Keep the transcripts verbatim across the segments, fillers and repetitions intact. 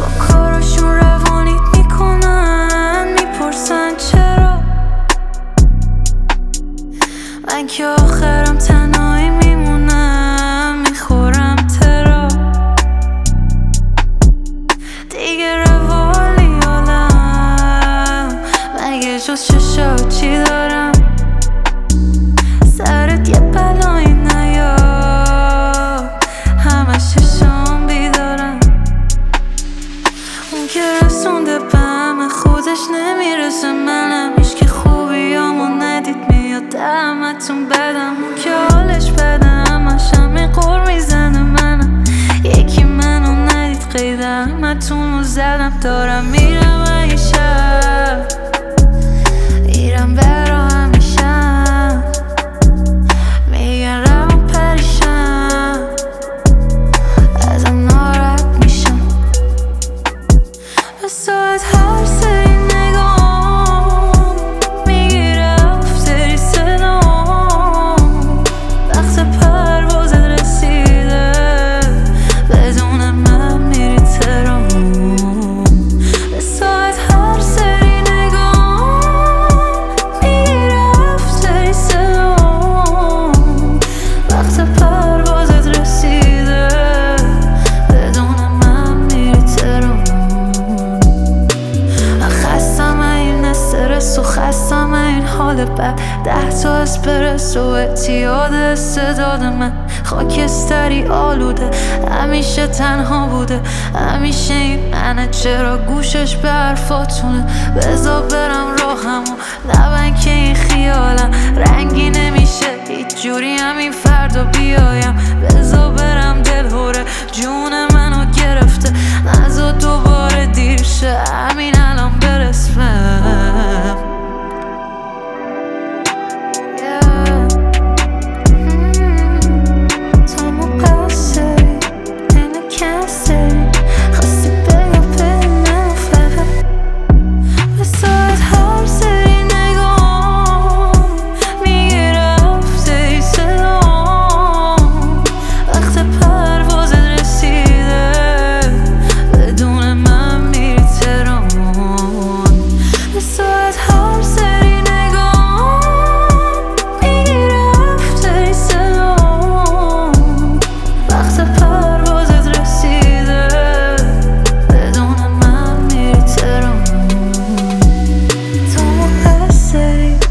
با کاراشون روانیت میکنن، میپرسن چرا من که آخرم تنهایی میمونم، میخورم ترا دیگه روالی حالم مگه جز چشات چی دارم؟ سرت یه بلایی نیاد همش چشام بیدارم. اون که رسونده به همه خودش نمیرسه، منم هیچکی خوبیامو ندید میاد دهمتون بدم. اون که حالش بده همش همه قور میزنه، منم یکی منو ندید قید همتون رو زدم. دارم میرم این شب میرم برا همیشم، میگن روان پریشم ازم ناراحت میشم. به ساعت هر سری نگام میگیره افتری صدام، وقت پروازت رسیده بدون من میری تهران. به ساعت هر سری نگام میگیره افتری صدام، وقت پروازت رسیده بدون من میری تهران. خستم این استرس و خستم این حال بد، ده تا اسپرس و اعتیاد استعداد من. خاکستری آلوده همیشه تنها بوده، همیشه این منه چرا گوشش به حرفاتونه. بذار برم راهمو نبن که این خیالم رنگی نمیشه هیچ جوری همین فردا بیایم. بذار برم دلهوره جون منو گرفته، نذار دوباره دیر شه همین الان برسم.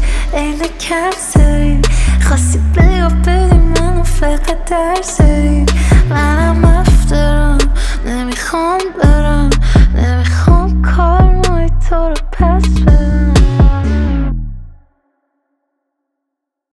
خواستی بگو بدی منو فقط درسری